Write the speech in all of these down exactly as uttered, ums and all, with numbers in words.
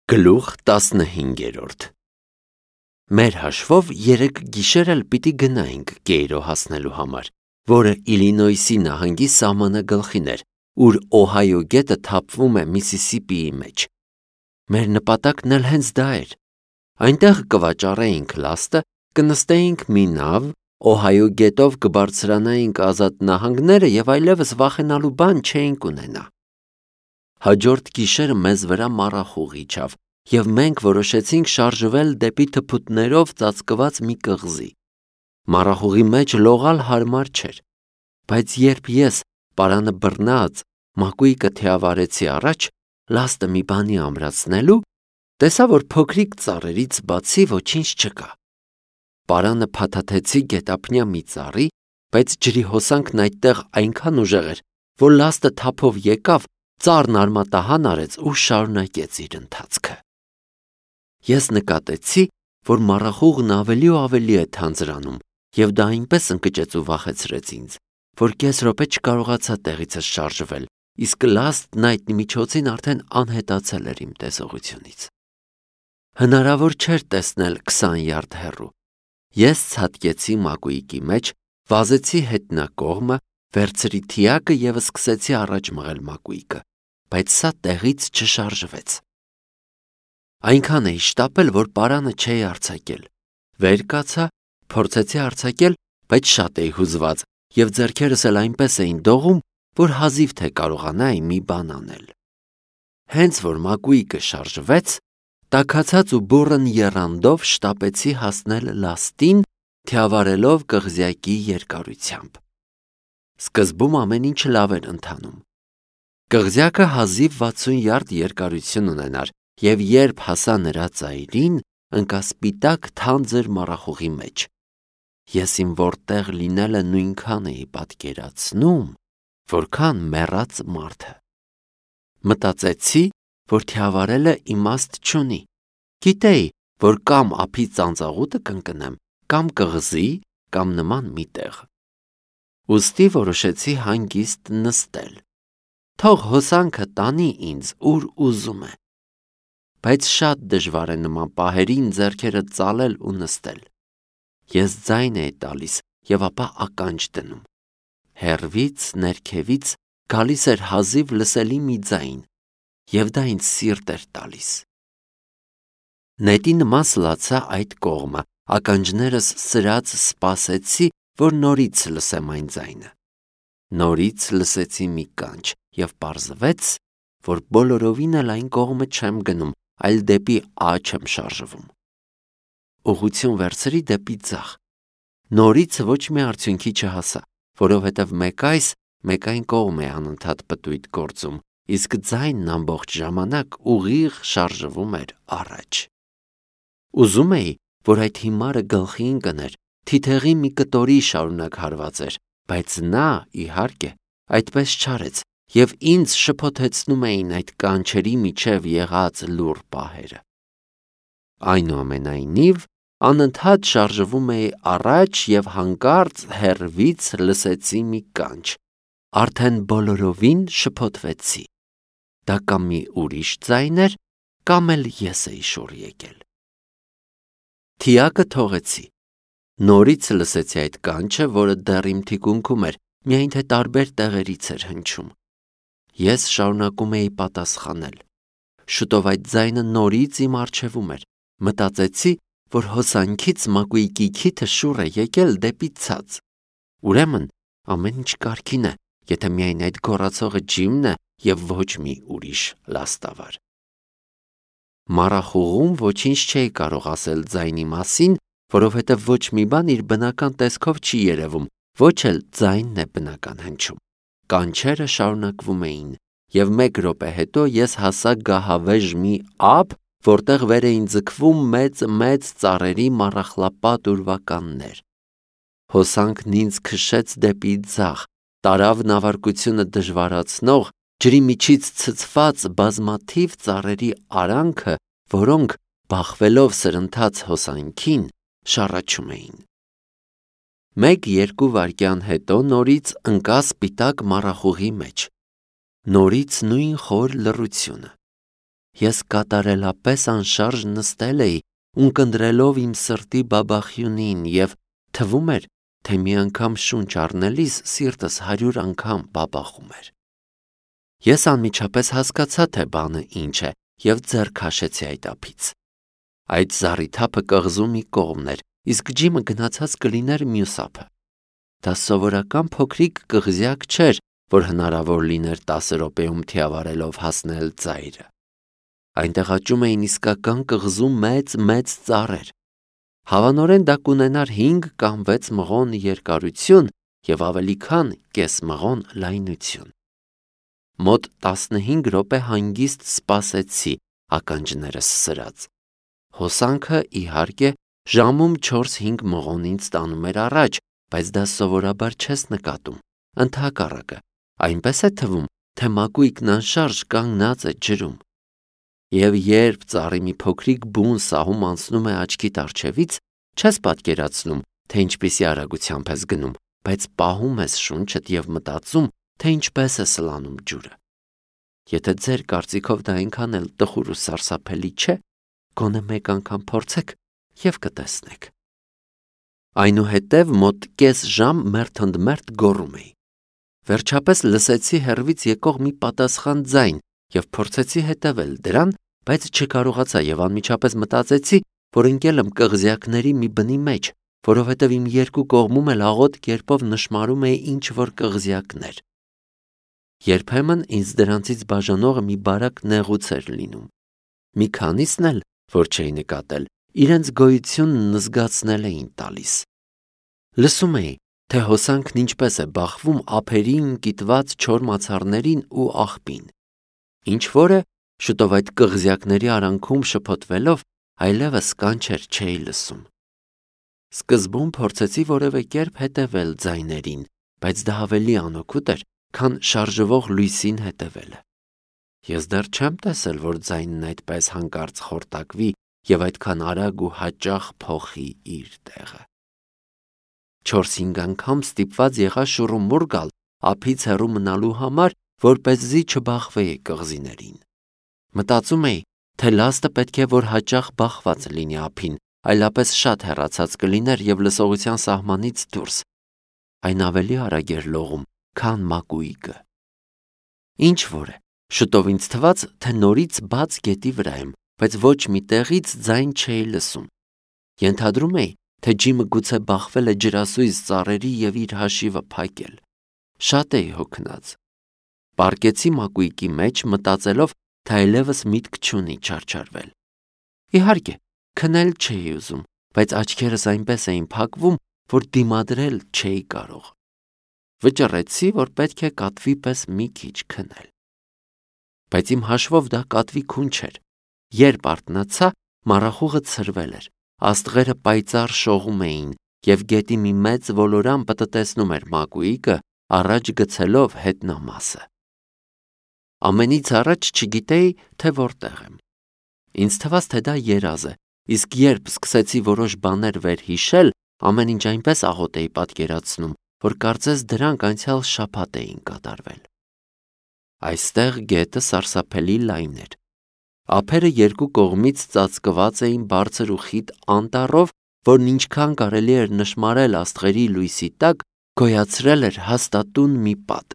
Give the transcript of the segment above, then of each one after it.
Գլուխ տասնհինգերորդ Մեր հաշվով երեք գիշեր էլ պիտի գնայինք Կեյրո հասնելու համար, որը Իլինոյսի նահանգի սահմանը գլխին էր, ուր Օհայո գետը թափվում է Միսիսիպիի մեջ։ Մեր նպատակն էլ հենց դա էր։ Այնտեղ կվաճառեինք լաստը, կնստեինք մի նավ, Օհայո գետով կբարձրանայինք ազատ նահանգները և այլևս վախենալու բան չէինք ունենա։ Հաջորդ գիշերը մեզ վրա մառախուղ իջավ, և մենք որոշեցինք շարժվել դեպի թփուտներով ծածկված մի կղզի։ Մառախուղի մեջ լողալ հարմար չէր, բայց երբ ես, պարանը բռնած, մակույկը թիավարեցի առաջ, լաստը մի բանի ամրացնելու, տեսա, որ փոքրիկ ծառերից բացի ոչինչ չկա։ Պարանը փաթաթեցի գետափնյա մի ծառի, բայց ջրի հոսանքն այդտեղ այնքան ուժեղ էր, որ լաստը թափով եկավ, ծառն արմատահան արեց ու շարունակեց իր ընթացքը։ Ես նկատեցի, որ մառախուղն ավելի ու ավելի է թանձրանում, և դա այնպես ընկճեց ու վախեցրեց ինձ, որ կես րոպե չկարողացա տեղիցս շարժվել, իսկ լաստն այդ միջոցին արդեն անհետացել էր իմ տեսողությունից։ Հնարավոր չէր տեսնել քսան յարդ հեռու։ Ես ցատկեցի մակույկի մեջ, վազեցի հետնակողմը, վերցրի թիակը և սկսեցի առաջ մղել մակույկը, բայց սա տեղից չշարժվեց։ Այնքան էի շտապել, որ պարանը չէի արձակել։ Վեր կացա, փորձեցի արձակել, բայց շատ էի հուզված, և ձեռքերս էլ այնպես էին դողում, որ հազիվ թե կարողանայի մի բան անել։ Հենց որ մակույկը շարժվեց, տաքացած ու բուռն եռանդով շտապեցի հասնել լաստին, թիավարելով կղզյակի երկարությամբ։ Սկզբում ամեն ինչ լավ էր ընթանում։ Կղզյակը հազիվ վաթսուն յարդ երկարություն ունենար, և երբ հասա նրա ծայրին, ընկա սպիտակ թանձր մառախուղի մեջ։ Ես իմ որտեղ լինելը նույնքան էի պատկերացնում, որքան մեռած մարդը։ Մտածեցի, որ թիավարելը իմաստ չունի։ Գիտեի, որ կամ ափի ծանծաղուտը կընկնեմ, կամ կղզի, կամ նման մի տեղ։ Ուստի որոշեցի հանգիստ նստել։ Թող հոսանքը տանի ինձ, ուր ուզում է։ Բայց շատ դժվար է նման պահերին ձեռքերը ծալել ու նստել։ Ես ձայն էի տալիս և ապա ականջ դնում։ Հեռվից, ներքևից գալիս էր հազիվ լսելի մի ձայն, և դա ինձ սիրտ էր տալիս։ Նետի նման սլացա այդ կողմը, ականջներս սրած սպասեցի, որ նորից լսեմ այն ձայնը։ Նորից լսեցի մի կանչ, և պարզվեց, որ բոլորովին էլ այն կողմը չեմ գնում, այլ դեպի աջ եմ շարժվում։ Ուղղություն վերցրի դեպի ձախ։ Նորից ոչ մի արդյունքի չհասա, որովհետև մեկ այս, մեկ այն կողմ է անընդհատ պտույտ գործում, իսկ ձայնն ամբողջ ժամանակ ուղիղ շարժվում էր առաջ։ Ուզում էի, որ այդ հիմարը գլխի ընկներ, թիթեղի մի կտորի շարունակ հարված էր, բայց նա, իհարկե, այդպես չարեց, և ինձ շփոթեցնում էին այդ կանչերի միջև եղած լուռ պահերը։ Այնուամենայնիվ, անընդհատ շարժվում էի առաջ և հանկարծ հեռվից լսեցի մի կանչ, արդեն բոլորովին շփոթվեցի։ Դա կամ մի ուրիշ ձայն էր, կամ էլ ես էի շուռ եկել։ Թիակը թողեցի։ Նորից լսեցի այդ կանչը, որը դեռ իմ թիկունքում էր, միայն թե տարբեր տեղերից էր հնչում։ Ես շարունակում էի պատասխանել։ Շուտով այդ ձայնը նորից իմ առջևում էր։ Մտածեցի, որ հոսանքից մակույկի քիթը շուռ է եկել դեպի ցած։ Ուրեմն ամեն ինչ կարգին է, եթե միայն այդ գոռացողը Ջիմն է և ոչ մի ուրիշ լաստավար։ Մառախուղում ոչինչ չէի կարող ասել ձայնի մասին, որովհետև ոչ մի բան իր բնական տեսքով չի երևում, ոչ էլ ձայնն է բնական հնչում։ Կանչերը շարունակվում էին, և մեկ րոպե հետո ես հասա գահավեժ մի ափ, որտեղ վեր էին ձգվում մեծ-մեծ ծառերի մառախլապատ ուրվականներ։ Հոսանքն ինձ քշեց դեպի ձախ, տարավ նավարկությունը դժվարացնող, ջրի միջից ցցված բազմաթիվ ծառերի արանքը, որոնք, բախվելով սրընթաց հոսանքին, շառաչում էին։ Մեկ-երկու վայրկյան հետո նորից ընկա սպիտակ մառախուղի մեջ։ Նորից նույն խոր լռությունը։ Ես կատարելապես անշարժ նստել էի, ունկնդրելով իմ սրտի բաբախյունին և թվում էր, թե մի անգամ շունչ առնելիս սիրտս հարյուր անգամ բաբախում էր։ Ես անմիջապես հասկացա, թե բանը ինչ է և ձեռ քաշեցի այդ ափից։ Այդ զառիթափը կղզու մի կողմն էր, իսկ ջիմը գնացած կլիներ մյուս ափը։ Դա սովորական փոքրիկ կղզյակ չէր, որ հնարավոր լիներ տասը րոպեում թիավարելով հասնել ծայրը։ Այնտեղ աճում էին իսկական կղզու մեծ-մեծ ծառեր։ Հավանորեն դա կունենար հինգ կամ վեց մղոն երկարություն և ավելի քան կես մղոն լայնություն։ Մոտ տասնհինգ րոպե հանգիստ սպասեցի ականջներս սրած։ Հոսանքը, իհարկե, ժամում չորս-հինգ մղոն ինձ տանում էր առաջ, բայց դա սովորաբար չես նկատում, ընդհակառակը, այնպես է թվում, թե մակույկն անշարժ կանգնած է ջրում։ Եվ երբ ծառի մի փոքրիկ բուն սահում անցնում է աչքիդ առջևից, չես պատկերացնում, թե ինչպիսի արագությամբ ես գնում, բայց պահում ես շունչդ և մտածում, թե ինչպես է սլանում ջուրը։ Եթե ձեր կարծիքով դա այնքան էլ տխուր ու սարսափելի չէ, գոնե մեկ անգամ փորձեք և կտեսնեք։ Այնուհետև մոտ կես ժամ մերթընդմերթ գոռում էի։ Վերջապես լսեցի հեռվից եկող մի պատասխան ձայն և փորձեցի հետևել դրան, բայց չկարողացա և անմիջապես մտածեցի, որ ընկել եմ կղզյակների մի բնի մեջ, որովհետև իմ երկու կողմում էլ աղոտ կերպով նշմարում էի ինչ-որ կղզյակներ։ Երբեմն ինձ դրանցից բաժանողը մի բարակ նեղուց էր լինում։ Մի քանիսն էլ, որ չէի նկատել, իրենց գոյությունն զգացնել էին տալիս։ Լսում էի, թե հոսանքն ինչպես է բախվում ափերին կիտված չոր մացառներին ու աղբին։ Ինչ-որը շուտով այդ կղզյակների արանքում շփոթվելով այլևս կանչեր չէի լսում։ Սկզբում փորձեցի որևէ կերպ հետևել ձայներին, բայց դա ավելի անօգուտ էր, քան շարժվող լույսին հետևելը։ Ես դեռ չեմ տեսել, որ ձայնն այդպես հանկարծ խորտակվի և այդքան արագ ու հաճախ փոխի իր տեղը։ Չորս-հինգ անգամ ստիպված եղա շուռումուռ գալ ափից հեռու մնալու համար, որպեսզի չբախվեի կղզիներին։ Մտածում էի, թե լաստը պետք է որ հաճախ բախված լինի ափին, այլապես շատ հեռացած կլիներ և լսողության սահմանից դուրս։ Այն ավելի արագ էր լողում, քան մակույկը։ Ինչ-որ է, շուտով ինձ թվաց, թե նորից բաց գետի վրա եմ, բայց ոչ մի տեղից ձայն չէի լսում։ Ենթադրում էի, թե ջիմը գուցե բախվել է ջրասույզ ծառերի և իր հաշիվը փակել։ Շատ էի հոգնած։ Պառկեցի մակույկի մեջ, մտածելով, թե այլևս միտք չունի չարչարվել։ Իհարկե, քնել չէի ուզում, բայց աչքերս այնպես էին փակվում, որ դիմադրել չէի կարող։ Վճռեցի, որ պետք է կատվի պես մի քիչ քնել։ Բայց իմ հաշվով դա կատվի քուն չէր։ Երբ արթնացա, մառախուղը ցրվել էր, աստղերը պայծառ շողում էին, և գետի մի մեծ ոլորամ պտտեցնում էր մակույկը, առաջ գցելով հետնամասը։ Ամենից առաջ չգիտեի, թե որտեղ եմ։ Ինձ թվաց, թե դա երազ է, իսկ երբ սկսեցի որոշ բաներ վերհիշել, ամեն ինչ այնպես աղոտ էի պատկերացնում, որ կարծես դրանք անցյալ շաբաթ էին կատարվել։ Այստեղ գետը սարսափելի լայն էր։ Ափերը երկու կողմից ծածկված էին բարձր ու խիտ անտառով, որն ինչքան կարելի էր նշմարել աստղերի լույսի տակ, գոյացրել էր հաստատուն մի պատ։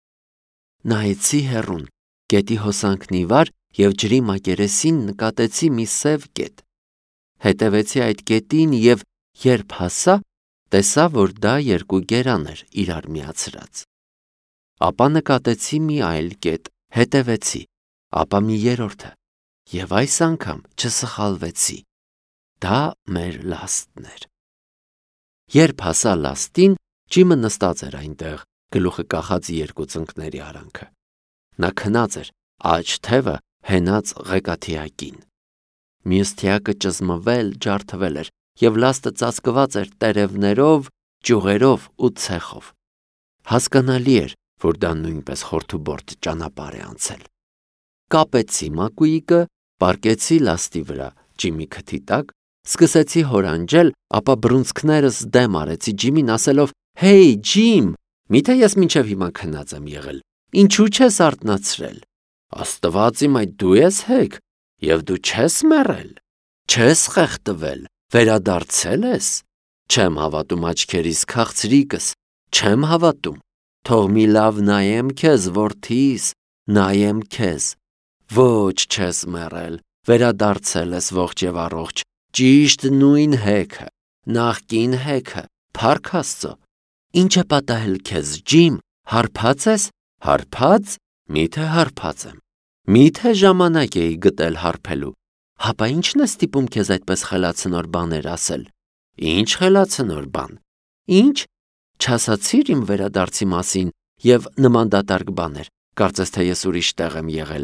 Նայեցի հեռուն, գետի հոսանքն ի վար և ջրի մակերեսին նկատեցի մի սև կետ։ Հետևեցի այդ կետին և երբ հասա, տեսա, որ դա երկու գերան էր իրար միացրած։ Ապա նկատեցի մի այլ կետ, հետևեցի, ապա մի երրորդը, և այս անգամ չսխալվեցի։ Դա մեր լաստն էր։ Երբ հասա լաստին, ջիմը նստած էր այնտեղ, գլուխը կախած երկու ծնկների արանքը։ Նա քնած էր, աջ թևը հենած ղեկաթիակին։ Մյուս թիակը ճզմվել, ջարդվել էր, և լաստը ծածկված էր տերևներով, ճյուղերով ու ցեխով։ Հասկանալի էր, որ դա նույնպես խորթուբորտ ճանապարհ է անցել։ Կապեցի մակույկը, պառկեցի լաստի վրա, ջիմի քթի տակ, սկսեցի հորանջել, ապա բռունցքներս դեմ արեցի ջիմին, ասելով. «Հեյ, Ջիմ, միթե ես մինչև հիմա քնած եմ եղել, ինչու չես արթնացրել»։ Աստված իմ, այդ դու ես հեգ, Եվ դու չես մեռել, չես խեղդվել, վերադարձել ես։ Չեմ հավատում աչքերիս քաղցրիկս, չեմ հավատում։ Թող մի լավ նայեմ քեզ, որդիս, նայեմ քեզ։ Ոչ, չես մեռել, վերադարձել ես ողջ եւ առողջ, ճիշտ նույն հեքը, նախկին հեքը, փառք Աստծո։ Ինչ է պատահել քեզ, Ջիմ, հարբած ես, հարբած, միթե հարբած եմ։ Միթե ժամանակ էի գտել հարբելու, հապա ի՞նչն է ստիպում քեզ այդպես խելացնոր բաներ ասել։ Ինչ խելացնոր բան։ Ինչ։ Չասացիր իմ վերադարձի մասին եւ նման դատարկ բաներ, կարծես թե ես ուրիշ տեղ եմ եղել։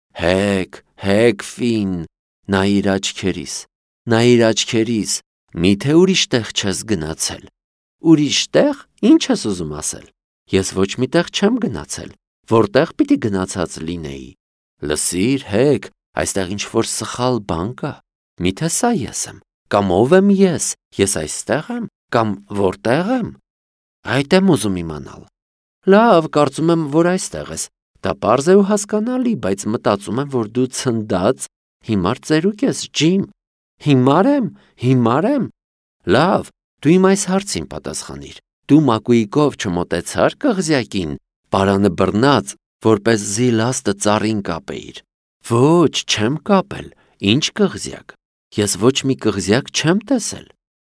Հեկ, հեկ Ֆին, նայիր աչքերիս, նայիր աչքերիս, միթե ուրիշ տեղ չես գնացել։ Ուրիշ տեղ, ինչ ես ուզում ասել։ Ես ոչ մի տեղ չեմ գնացել, որտեղ պիտի գնացած լինեի։ Լսիր, հեկ, այստեղ ինչ-որ սխալ բան կա։ Միթե սա ես եմ, կամ ով եմ ես, ես այստեղ եմ, կամ որտեղ եմ։ Այդ եմ ուզում իմանալ։ Լավ, կարծում եմ, որ այստեղ ես։ Դա պարզ է ու հասկանալի, բայց մտածում եմ, որ դու ցնդած, հիմար ծերուկ ես, Ջիմ։ Հիմար եմ, հիմար եմ։ Լավ, դու իմ այս հարցին պատասխանիր։ Դու մակույկով չմոտեցար կղզյակին, պարանը բռնած, որպեսզի լաստը ծառին կապեիր։ Ոչ, չեմ կապել։ Ինչ կղզյակ։ Ես ոչ մի կղզյակ չեմ տեսել։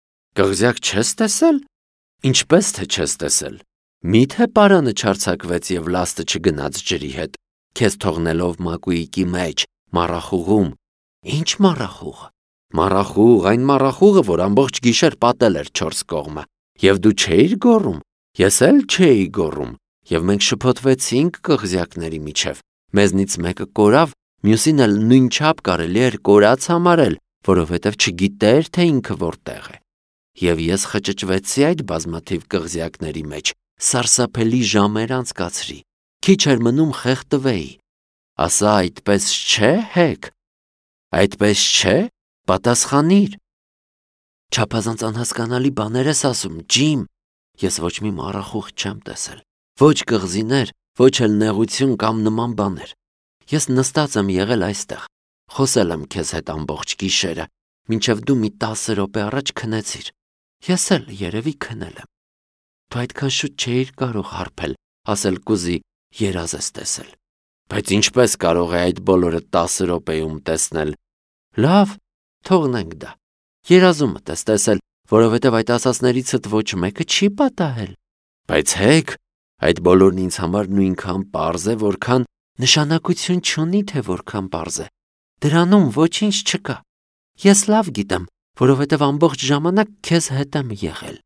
Կղզյակ չես տեսել։ Ինչպես թե չես տեսել։ Միթե պարանը չարձակվեց եւ լաստը չգնաց ջրի հետ, քեզ թողնելով մակույկի մեջ, մառախուղում։ Ինչ մառախուղ։ Մառախուղ, այն մառախուղը, որ ամբողջ գիշեր պատել էր չորս կողմը, եւ դու չէիր գոռում, ես էլ չէի գոռում, եւ մենք շփոթվեցինք կղզյակների միջև։ Մեզնից մեկը կորավ, մյուսին էլ նույնչափ կարելի էր կորած համարել, որովհետեւ չգիտեր, թե ինքը որտեղ է։ Եվ ես խճճվեցի այդ բազմաթիվ կղզյակների մեջ, սարսափելի ժամեր անցկացրի, քիչ էր մնում խեղդվեի։ Ասա այդպես չէ, հեկ։ Այդպես չէ, պատասխանիր։ Չափազանց անհասկանալի բաներ ես ասում, Ջիմ։ Ես ոչ մի մառախուղ չեմ տեսել, ոչ կղզիներ, ոչ էլ նեղություն կամ նման բաներ։ Ես նստած եմ եղել այստեղ, խոսել եմ քեզ հետ ամբողջ գիշերը, մինչև դու մի տասը րոպե առաջ քնեցիր։ Ես էլ երևի քնել եմ։ Դու այդքան շուտ չէիր կարող հարբել, ասել կուզի երազ ես տեսել։ Բայց ինչպես կարող է այդ բոլորը տասը րոպեում տեսնել։ Լավ, թողնենք դա։ Երազումդ ես տեսել, որովհետև այդ ասածներիցդ ոչ մեկը չի պատահել։ Բայց հեկ, այդ բոլորն ինձ համար նույնքան պարզ է, որքան նշանակություն չունի, թե որքան պարզ է։ Դրանում ոչինչ չկա։ Ես լավ գիտեմ, որովհետև ամբողջ ժամանակ քեզ հետ եմ եղել։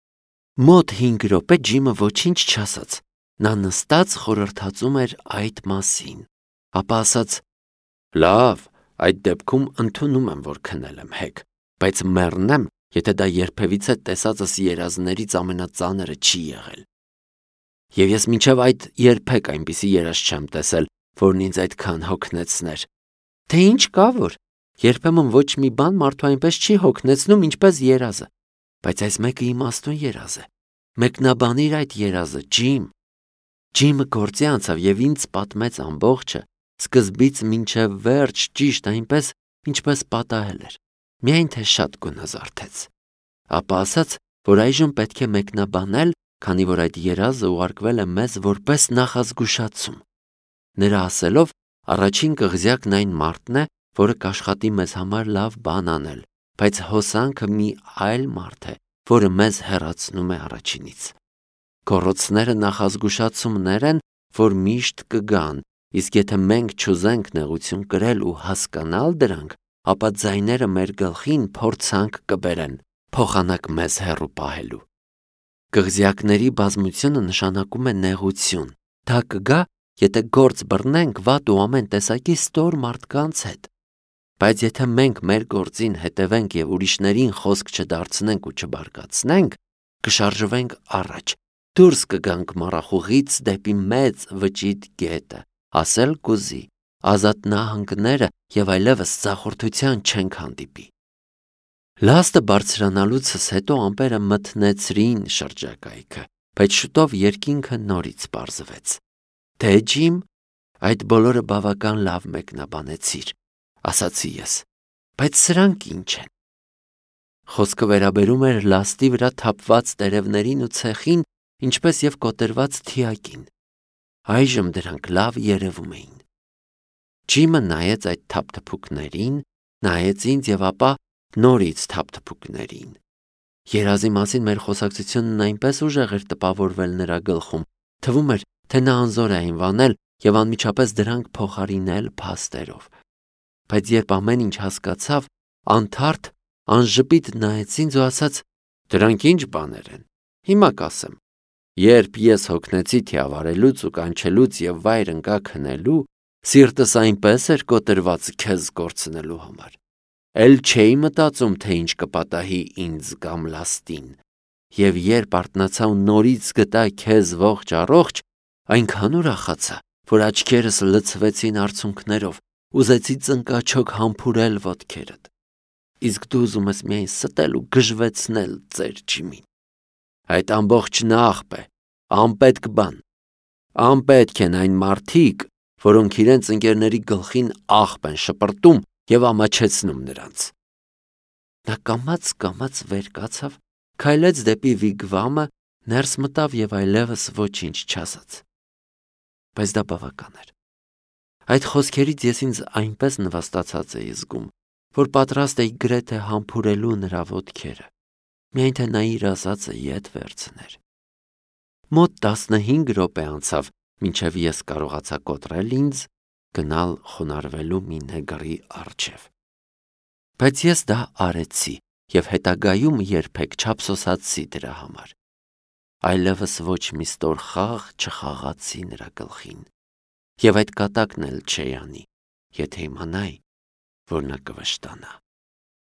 Մոտ հինգ րոպե Ջիմը ոչինչ չասաց։ Նա նստած խորհրդածում էր այդ մասին։ Ապա ասաց. Լավ, այդ դեպքում ընդունում եմ, որ քնել եմ, հեկ, բայց մեռնեմ, եթե դա երբևիցե տեսածս երազներից ամենածանրը չի եղել։ Եվ ես մինչև այդ երբեք այնպիսի երազ չեմ տեսել, որն ինձ այդքան հոգնեցներ։ Թե ինչ կա որ, երբեմն ոչ մի բան մարդու այնպես չի հոգնեցնում, ինչպես երազը, բայց այս մեկը իմաստուն երազ է։ Մեկնաբանիր այդ երազը, Ջիմ։ Ջիմը գործի անցավ եւ ինձ պատմեց ամբողջը, սկզբից մինչև վերջ, ճիշտ այնպես, ինչպես պատահել էր, միայն թե շատ գունազարդեց։ Ապա ասաց, որ այժմ պետք է մեկնաբանել, քանի որ այդ երազը ուղարկվել է մեզ որպես նախազգուշացում։ Նրա ասելով, առաջին կղզյակն այն մարդն է, որը կաշխատի մեզ համար լավ բան անել, բայց հոսանքը մի այլ մարդ է, որը մեզ հեռացնում է առաջինից։ Գոռոցները նախազգուշացումներ են, որ միշտ կգան, իսկ եթե մենք չուզենք նեղություն կրել ու հասկանալ դրանք, ապա ձայները մեր գլխին փորձանք կբերեն, փոխանակ մեզ հեռու պահելու։ Կղզյակների բազմությունը նշանակում է նեղություն։ Դա կգա, եթե գործ բռնենք վատ ու ամեն տեսակի ստոր մարդկանց հետ։ Բայց եթե մենք մեր գործին հետևենք եւ ուրիշներին խոսք չդարձնենք ու չբարկացնենք, կշարժվենք առաջ, դուրս կգանք մառախուղից դեպի մեծ վճիտ գետը, ասել կուզի, ազատ նահանգները եւ այլևս ծախորդության չենք հանդիպի։ Լաստը բարձրանալուցս հետո ամպերը մթնեցրին շրջակայքը, բայց շուտով երկինքը նորից պարզվեց։ Թե Ջիմ, այդ բոլորը բավական լավ մեկնաբանեցիր, ասացի ես, բայց սրանք ինչ են։ Խոսքը վերաբերում էր լաստի վրա թափված տերևներին ու ցեխին, ինչպես եւ կոտրված թիակին։ Այժմ դրանք լավ երևում էին։ Ջիմը նայեց այդ թափթփուկներին, նայեց ինձ եւ ապա նորից թափթփուկներին։ Երազի մասին մեր խոսակցությունն այնպես ուժեղ էր տպավորվել նրա գլխում, թվում էր, թե նա անզոր է այնվանել եւ անմիջապես դրանք փոխարինել փաստերով։ Բայց երբ ամեն ինչ հասկացավ, անթարթ, անժպիտ նայեց ինձ ու ասաց. «Դրանք ինչ բաներ են։ Հիմա կասեմ։ Երբ ես հոգնեցի թիավարելուց ու կանչելուց եւ վայր ընկա քնելու, սիրտս այնպես էր կոտրված քեզ կորցնելու համար։ Էլ չէի մտածում, թե ինչ կպատահի ինձ կամ լաստին։ Եվ երբ արթնացա ու նորից գտա քեզ ողջ առողջ, այնքան ուրախացա, որ աչքերս լցվեցին արցունքներով, ուզեցի ծնկաչոք համբուրել ոտքերդ։ Իսկ դու ուզում ես միայն ստել ու գժվեցնել ծեր Ջիմին։ Այդ ամբողջն աղբ է, անպետք բան։ Անպետք են այն մարդիկ, որոնք իրենց ընկերների գլխին աղբ են շպրտում եւ ամաչեցնում նրանց»։ Նա կամաց-կամաց վեր կացավ, քայլեց դեպի վիգվամը, ներս մտավ եւ այլևս ոչինչ չասաց։ Բայց դա բավական էր։ Այդ խոսքերից ես ինձ այնպես նվաստացած էի զգում, որ պատրաստ էի գրեթե համբուրելու նրա ոտքերը, միայն թե նա իր ասածը ետ վերցներ։ Մոտ տասնհինգ րոպե անցավ, մինչև ես կարողացա կոտրել ինձ, գնալ խոնարհվելու մի նեգրի առջև։ Բայց ես դա արեցի եւ հետագայում երբեք չափսոսացի դրա համար։ Այլևս ոչ մի ստոր խաղ չխաղացի նրա գլխին։ Եվ այդ կատակն էլ չէի անի, եթե իմանայի, որ նա կվշտանա։